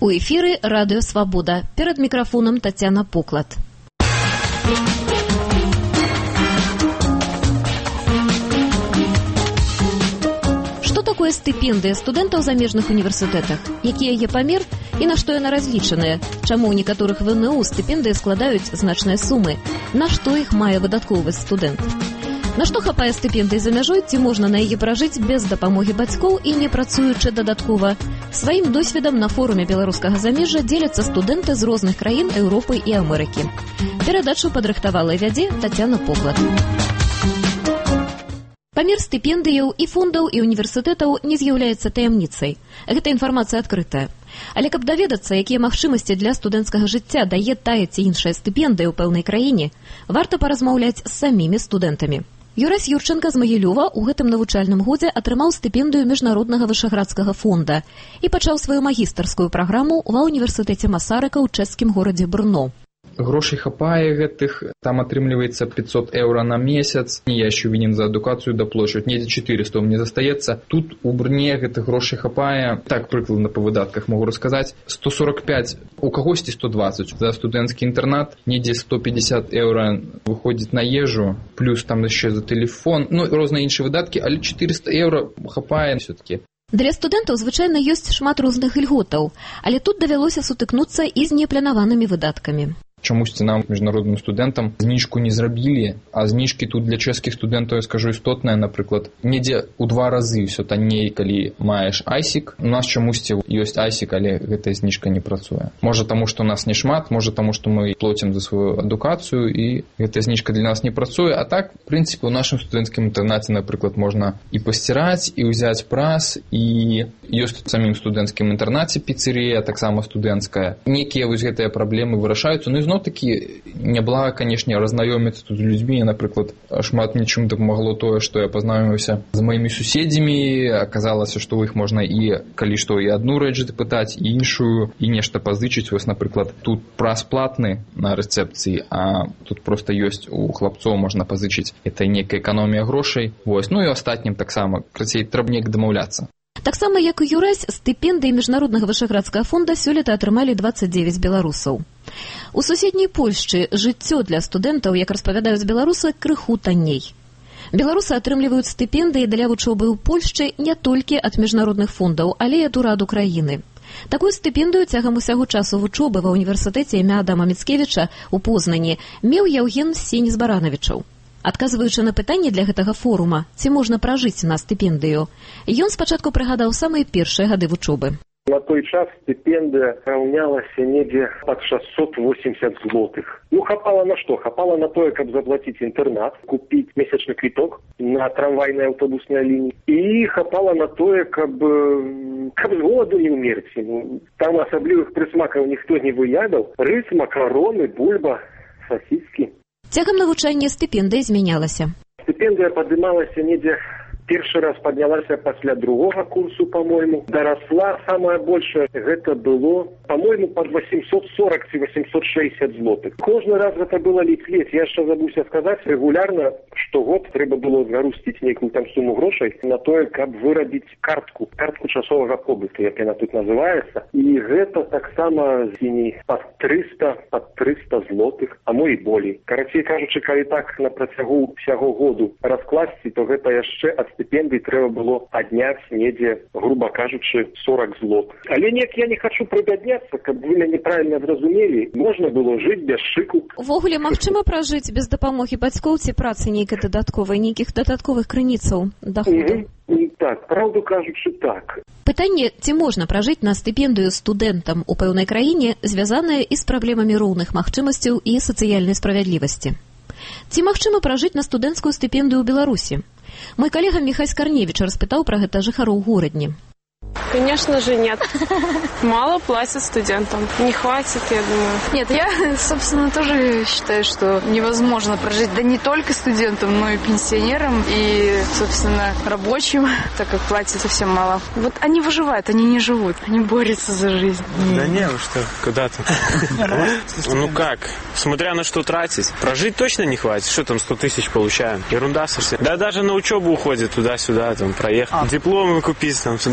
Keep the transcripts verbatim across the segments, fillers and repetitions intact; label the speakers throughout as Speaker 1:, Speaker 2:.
Speaker 1: У эфіры Радыё Свабода. Перад мікрафонам Тацяна Поклад. Што такое стыпендыя студэнтаў у замежных універсітэтах? Які яе памер і на што яна разлічаная? Чаму ў некаторых вэ эн у стыпендыі складаюць значныя сумы? На што іх мае выдаткоўваць студэнт? На што хапае стыпендый за мяжой, ці можна на яе пражыць без дапамогі бацькоў і не працуючы дадаткова? Сваім досведам на форуме беларускага замежжа дзеляцца студэнты з розных краін Еўропы і Амерыкі. Перадачу падрыхтавала і вядзе Тацяна Поклад. Памер стыпендыяў і фондаў і універсітэтаў не з'яўляецца таямніцай. Гэта інфармацыя адкрытая. Але каб даведацца, якія магчымасці для студэнцкага жыцця дае тая ці іншая стыпендыя ў пэўнай краіне, варта паразмаўляць з самімі студэнтамі. Юрась Юрченка з Магілёва ў гэтым навучальным годзе атрымаў стыпендыю Міжнароднага вышаградскага фонда і пачаў сваю магістарскую праграму ва ўніверсітэце Масарыка ў чэшскім горадзе Брно.
Speaker 2: Грошай хапае гэтых, там атрымліваецца пятьсот еўра на месяц. Я еще вінен за адукацыю даплачваць, недзе четыреста мне застаецца. Тут у Брне гэтых грошай хапае, так прыкладна па выдатках могу расказаць, сто сорок пять, у кагосьці сто двадцать. За студэнцкі інтэрнат недзе сто пятьдесят еўра выходзіць на ежу, плюс там яшчэ за тэлефон, ну і розныя іншыя выдаткі, але четыреста еўра хапае все-таки.
Speaker 1: Для студэнтаў звычайна ёсць шмат розных ільготаў, але тут давялося сутыкнуцца і з непланаванымі выдаткамі.
Speaker 2: Чамусьці нам, міжнародным студэнтам, зніжку не зрабілі, а зніжкі тут для чэшскіх студэнтаў, я скажу, істотная, напрыклад, недзе ў два разы ўсё танней, калі маеш айсік. У нас чамусьці ёсць айсік, але гэтая зніжка не працуе. Можа таму, што у нас не шмат, можа таму, што мы плацім за сваю адукацыю, і гэтая зніжка для нас не працуе. А так, в прынцыпе, у нашым студэнцкім інтэрнаце, напрыклад, можна і пасціраць, і ўзяць праз, і ёсць у самім студэнцкім інтэрнаце піцерія, таксама студэнцкая. Некія вось гэтыя праблемы вырашаюцца, ну і зноў такі няблага, канешне, разнаёміцца тут з людзьмі. Напрыклад, шмат мне чым дапамагло тое, што я пазнаёміўся з маімі суседзямі. Аказалася, што ў іх можна і, калі што, і адну рэч дапытаць, і іншую, і нешта пазычыць. Вось, напрыклад, тут праз платны на рэцэпцыі, а тут проста ёсць у хлапцоў, можна пазычыць. Гэта некая эканомія грошай. Вось. Ну і астатнім таксама, крацей, трэба неяк дамаўляцца.
Speaker 1: Таксама, як і Юрась, стыпендыі Міжнароднага вышаградскага фонда сёлета атрымалі дваццаць дзевяць беларусаў. У суседняй Польшчы жыццё для студэнтаў, як распавядаюць беларусы, крыху танней. Беларусы атрымліваюць стыпендыі для вучобы ў Польшчы не толькі ад міжнародных фондаў, але і ад ураду краіны. Такую стыпендыю цягам усяго часу вучобы ва ўніверсітэце імя Адама Міцкевіча ў Познані меў Яўген Сенец-Баранавічаў. Адказваючы на пытанне для гэтага форума, ці можна пражыць на стыпендыю, ён спачатку прыгадаў самыя першыя гады вучобы.
Speaker 3: На той час стипендия равнялася недзе под шестьсот восемьдесят злотых. Ну, хапала на что? Хапала на то, как заплатить интернат, купить месячный квиток на трамвайной автобусной линии. И хапала на то, как с голоду не умереть. Там особливых присмаков никто не выядал. Рыс, макароны, бульба, сосиски.
Speaker 1: Цягам навучання стыпендыя змянялася.
Speaker 3: Стипендия поднималася недзе першы раз паднялася пасля другога курсу, по-моему, доросла. Самое большее гэта было, по-моему, под восемьсот сорок ці восемьсот шестьдесят злотых. Кожны раз гэта было ледзь-ледзь. Я яшчэ забыўся сказаць, регулярно штогод трэба было зарусціць нейкую там суму грошай на тое, каб вырабіць картку, картку часовага побыту, як яна тут называецца. І гэта таксама зіней под триста, под триста злотых, а мо і болей. Карацей кажучы, калі так на працягу ўсяго году раскласці, то гэта яшчэ ад стипендий трэба было адняць недзе, грубо кажучы, сорок злот. Але неяк я не хочу прыгадняцца, каб вы мяне правильно зразумелі. Можна было жыць без шыку.
Speaker 1: Увогуле, магчыма пражыць без дапамогі бацькоў ці працы нейкай дадатковай, нейкіх дадатковых крыніцаў даходу?
Speaker 3: Mm-hmm. Так, правду кажучы, так.
Speaker 1: Пытанне, ці можна пражыць на стыпендыю студэнтам у пэўнай краіне, звязанае і з праблемамі роўных магчымасцяў і сацыяльнай справядлівасці. Ці магчыма пражыць на студэнцкую стыпендыю ў Беларусі? Мой коллега Михась Корневич распытаў пра гэта жыхароў горадні.
Speaker 4: Конечно же, нет. Мало платят студентам. Не хватит, я думаю.
Speaker 5: Нет, я, собственно, тоже считаю, что невозможно прожить, да не только студентам, но и пенсионерам, и, собственно, рабочим, так как платят совсем мало. Вот они выживают, они не живут, они борются за жизнь.
Speaker 6: Да не, ну что, куда-то. Ну как, смотря на что тратить. Прожить точно не хватит. Что там, сто тысяч получаем? Ерунда совсем. Да даже на учебу уходит туда-сюда, там, проехать. Дипломы купить, там, сюда-сюда.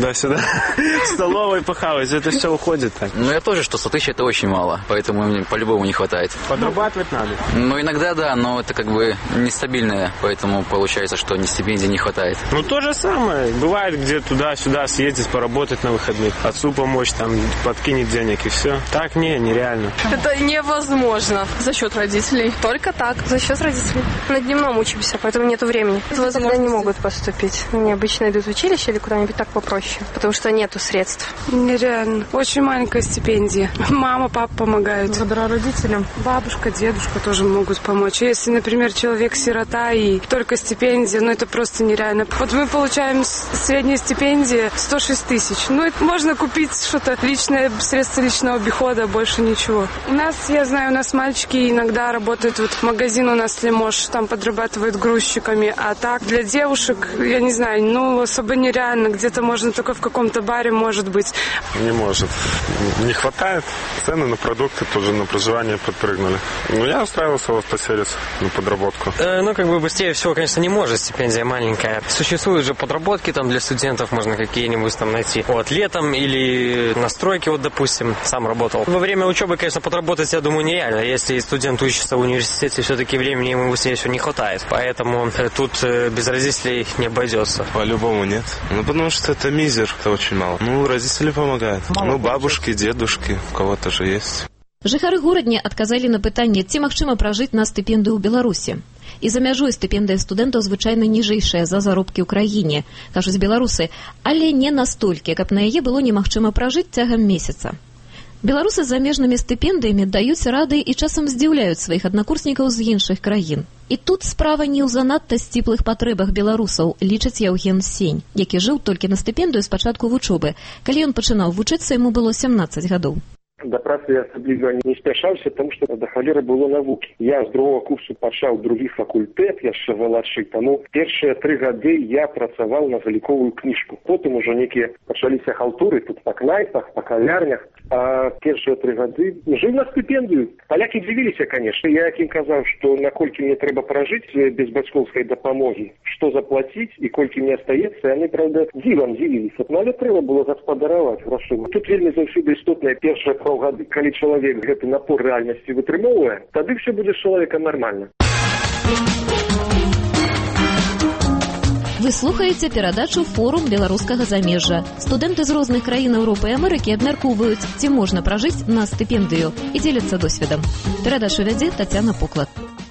Speaker 6: в столовой похавать, это все уходит так.
Speaker 7: Ну, я тоже, что сто тысяч это очень мало, поэтому мне по-любому не хватает.
Speaker 6: Подрабатывать надо?
Speaker 7: Ну, иногда да, но это как бы нестабильное, поэтому получается, что ни стипендии не хватает.
Speaker 6: Ну, то же самое. Бывает, где туда-сюда съездить, поработать на выходных. Отцу помочь, там, подкинет денег и все. Так, не, нереально.
Speaker 4: Это невозможно за счет родителей. Только так, за счет родителей. На дневном учимся, поэтому нету времени. Тогда не могут поступить. Они обычно идут в училище или куда-нибудь так попроще, потому что нету средств.
Speaker 5: Нереально. Очень маленькая стипендия. Мама, папа помогают.
Speaker 4: Благодаря родителям.
Speaker 5: Бабушка, дедушка тоже могут помочь. Если, например, человек сирота и только стипендия, ну это просто нереально. Вот мы получаем средняя стипендия сто шесть тысяч. Ну это можно купить что-то личное, средство личного обихода, больше ничего. У нас, я знаю, у нас мальчики иногда работают, вот магазин у нас Лемош, там подрабатывают грузчиками, а так для девушек, я не знаю, ну особо нереально, где-то можно только в каком-то баре, может быть.
Speaker 8: Не может. Не хватает. Цены на продукты тоже на проживание подпрыгнули. Ну, я устраивался в автосервис на подработку.
Speaker 9: Э, ну, как бы быстрее всего, конечно, не может, стипендия маленькая. Существуют же подработки там для студентов, можно какие-нибудь там найти. Вот, летом или на стройке, вот, допустим, сам работал. Во время учебы, конечно, подработать, я думаю, нереально. Если студент учится в университете, все-таки времени ему быстрее всего не хватает. Поэтому э, тут э, без родителей не обойдется.
Speaker 8: По-любому нет. Ну, потому что это мизер, это очень мало. Ну, родители помогают.
Speaker 9: Мало
Speaker 8: ну, бабушки, дедушки, у кого-то же есть.
Speaker 1: Жыхары горадні адказалі на пытанне, ці магчыма пражыць на стыпендыю ў Беларусі. І за мяжой стыпендыя студэнтаў звычайна ніжэйшая за заробкі ў краіне, кажуць беларусы, але не настолькі, каб на яе было немагчыма пражыць цягам месяца. Беларусы з замежнымі стыпендыямі даюць рады і часам здзіўляюць сваіх аднакурснікаў з іншых краін. І тут справа не ў занадта сціплых патрэбах беларусаў, лічыць Яўген Сень, які жыў толькі на стыпендыю з пачатку вучобы. Калі ён пачынаў вучыцца, яму было сямнаццаць гадоў.
Speaker 3: Да працы я асабліва не спяшаўся, тому што да халеры было навукі. Я з другого курсу пачаў другі факультэт, яшчэ малодшы, таму першыя тры гады я працаваў на заліковую кніжку. Потым ужо нейкія пачаліся халтуры тут па кнайпах, па кавярнях, а першыя тры гады жыў на стыпендыю. Палякі дзівіліся, канешне. Я ім казаў, што наколькі мне трэба пражыць без бацькоўскай дапамогі, што заплаціць і колькі мне астаецца, яны, правда, дзівам дзівіліся. Ну, але трэба было гаспадараваць грашыма. Тут вельмі заўсёды істотная першая гады, калі чалавек гэты напор рэальнасці вытрымоўвае, тады все будзе з чалавекам нармальна.
Speaker 1: Вы слухаеце перадачу «Форум беларускага замежжа». Студэнты з розных краін Еўропы і Амерыкі абмяркоўваюць, ці можна пражыць на стыпендыю, і дзеляцца досведам. Перадачу вядзе Тацяна Поклад.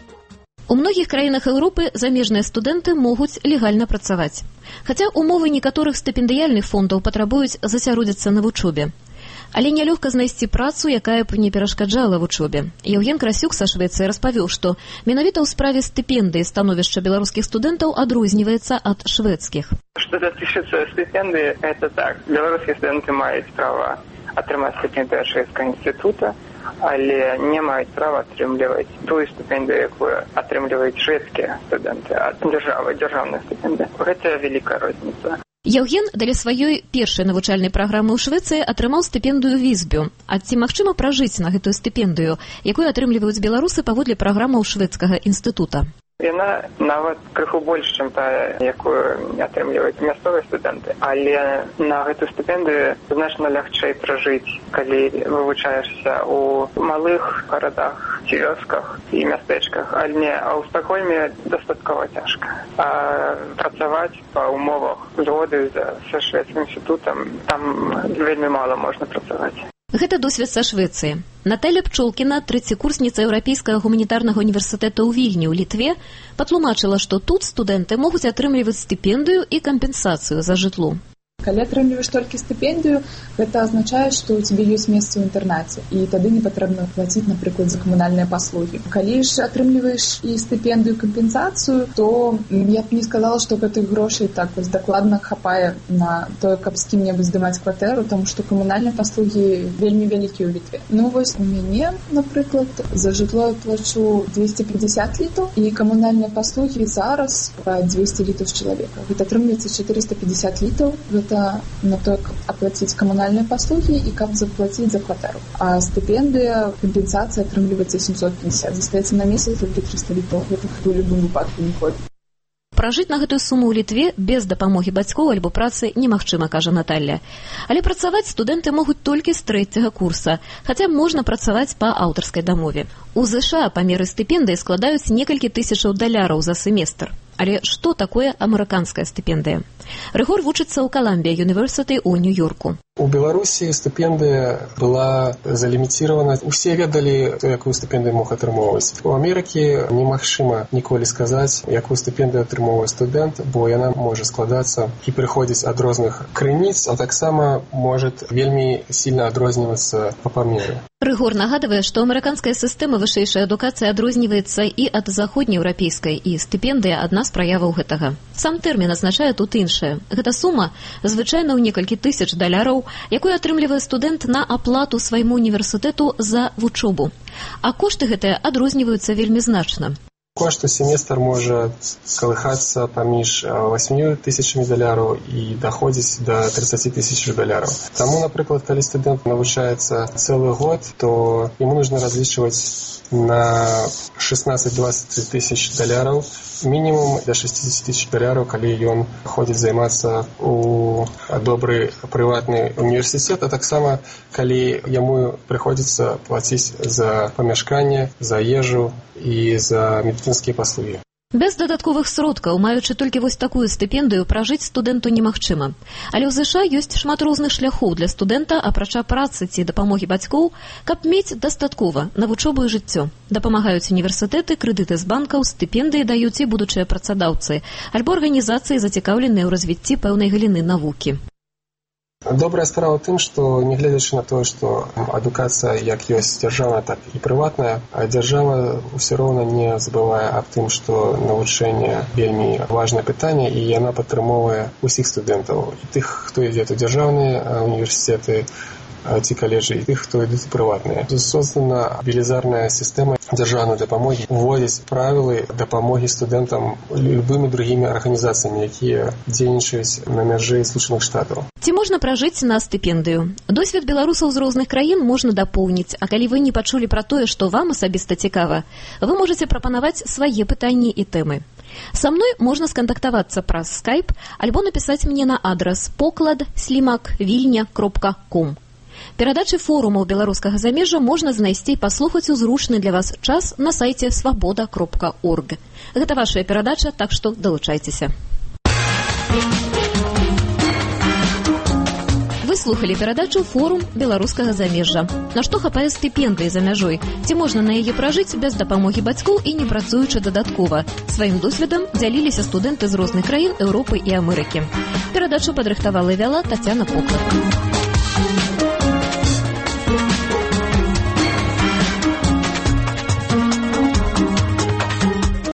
Speaker 1: У многіх краінах Еўропы замежныя студэнты могуць легальна працаваць. Хаця умовы некаторых стыпендыяльных фондаў патрабуюць засяродзіцца на вучобе. Але нялёгка знайсці працу, якая б не перашкаджала вучобе. Яўген Красюк са Швецыі распавёў, што менавіта ў справе стыпендыі становішча беларускіх студэнтаў адрозніваецца ад шведскіх.
Speaker 10: Што датычыцца стыпендыі, это так. Беларускія студэнты маюць права атрымаць стыпендыю шведскага інстытута, але не маюць права атрымліваць тую стыпендыю, якую атрымліваюць шведскія студэнты ад дзяржавы, дзяржаўная стыпендыя. Гэта вялікая розніца.
Speaker 1: Яўген для сваёй першай навучальнай праграмы ў Швецыі атрымаў стыпендыю Візбю. А ці магчыма пражыць на гэтую стыпендыю, якую атрымліваюць беларусы паводле праграмаў шведскага інстытута?
Speaker 10: Яна нават крыху больш, чым тая, якую атрымліваюць мясцовыя студэнты. Але на гэту стыпендыю значна лягчэй пражыць, калі вывучаешся ў малых гарадах, ці вёсках і мястэчках. Але а ў Стакгольме дастаткова цяжка. А працаваць па умовах згоды са шведскім інстытутам там вельмі мала можна працаваць.
Speaker 1: Гэта досвед са Швецыі. Наталя Пчолкіна, трэцякурсніца Еўрапейскага гуманітарнага універсітэта ў Вільні ў Літве, патлумачыла, што тут студэнты могуць атрымліваць стыпендыю і кампенсацыю за жытло.
Speaker 11: Калі атрымліваеш толькі стыпендыю, гэта азначае, што ў цябе ёсць месца ў інтэрнаце, і тады не патрэбна плаціць, напрыклад, за камунальныя паслугі. Калі ж атрымліваеш і стыпендыю, кампенсацыю, то я б не сказала, што гэтых грошай так вось дакладна хапае на тое, каб з кім-небудзь здымаць кватэру, таму што камунальныя паслугі вельмі вялікія ў Літве. Ну вось у мяне, напрыклад, за жытло я плачу двести пятьдесят літаў, і камунальныя паслугі зараз па двести літаў з чалавека. Гэта атрымліваецца четыреста пятьдесят літаў, на то, каб аплаціць камунальныя паслугі і каб заплаціць за кватэру. А стыпендыя, кампенсацыя атрымліваецца семьсот пятьдесят. Застаецца на месяц толькі триста літаў. Гэта ў любым выпадку не ходзіць.
Speaker 1: Пражыць на гэтую суму ў Літве без дапамогі бацькоў альбо працы немагчыма, кажа Наталля. Але працаваць студэнты могуць толькі з трэцяга курса, хаця можна працаваць па аўтарскай дамове. У ЗША памеры стыпендыі складаюць некалькі тысячаў даляраў за семестр. Але што такое амерыканская стыпендыя? Рыгор вучыцца ў Колумбия University ў Нью-Йорку.
Speaker 12: У Беларусі стыпендыя была заліміціравана. Усе ведалі, якую стыпендыю мог атрымоўваць. У Амерыкі немагчыма ніколі сказаць, якую стыпендыю атрымоўвае студэнт, бо яна можа складацца і прыходзіць ад розных крыніц, а таксама можа вельмі сильна адрознівацца па памеры.
Speaker 1: Рыгор нагадывае, што амерыканская сістэма вышэйшай адукацыі адрозніваецца і ад заходнееўрапейскай, і стыпендыя адна з праяваў гэтага. Сам тэрмін азначае тут іншае. Гэта сума звычайна ў некалькі тысяч даляраў, якую атрымлівае студэнт на аплату свайму універсітэту за вучобу. А кошты гэтыя адрозніваюцца вельмі значна.
Speaker 12: Кошт у семестр можа калыхацца паміж васьмю тысячамі даляраў і даходзіць да тридцати тысяч даляраў. Таму, напрыклад, калі студэнт навучаецца цэлы год, то ему нужно разлічваць на шестнадцать-двадцать тысяч даляраў, мінімум да шестьдесят тысяч даляраў, калі ён ходзіць займацца у добры прыватны універсітэт, а таксама калі яму прыходзіцца плаціць за памяшканне, за ежу і за медыцынскія паслугі.
Speaker 1: Без дадатковых сродкаў, маючы толькі вось такую стыпендыю, пражыць студэнту немагчыма. Але ў ЗША ёсць шмат розных шляхоў для студэнта, апрача працы ці дапамогі бацькоў, каб мець дастаткова на вучобу і жыццё. Дапамагаюць універсітэты, крэдыты з банкаў, стыпендыі даюць і будучыя працадаўцы, альбо арганізацыі, зацікаўленыя ў развіцці пэўнай галіны навукі.
Speaker 12: Добрая справа ў тым, што нягледзячы на тое, што адукацыя як ёсць дзяржаўная, так і прыватная, а дзяржава ўсё роўна не забывае аб тым, што навучанне вельмі важнае пытанне, і яна падтрымоўвае усіх студэнтаў, і тых, хто ідзе ў дзяржаўныя універсітэты ці каледжы, і тых, хто ідуць у прыватныя. Создана велізарная сістэма дзяржаўнай дапамогі, уводзіць правілы дапамогі студэнтам любымі другімі арганізацыямі, якія дзейнічаюць на мяжы Злучаных Штатаў.
Speaker 1: Ці можна пражыць на стыпендыю? Досвед беларусаў з розных краін можна дапоўніць, а калі вы не пачулі пра тое, што вам асабіста цікава, вы можаце прапанаваць свае пытанні і тэмы. Са мной можна скантактавацца праз скайп альбо напісаць мне на адрас поклад слімак вільня кропка ком. Перадачы форумаў беларускага замежжа можна знайсці і паслухаць у зручны для вас час на сайце свабода кропка орг. Гэта вашая перадача, так што далучайцеся. Вы слухалі перадачу «Форум беларускага замежжа». На што хапае стыпендыі за мяжой? Ці можна на яе пражыць без дапамогі бацькоў і не працуючы дадаткова? Сваім досведам дзяліліся студэнты з розных краін Еўропы і Амерыкі. Перадачу падрыхтавала і вяла Тацяна Поклад.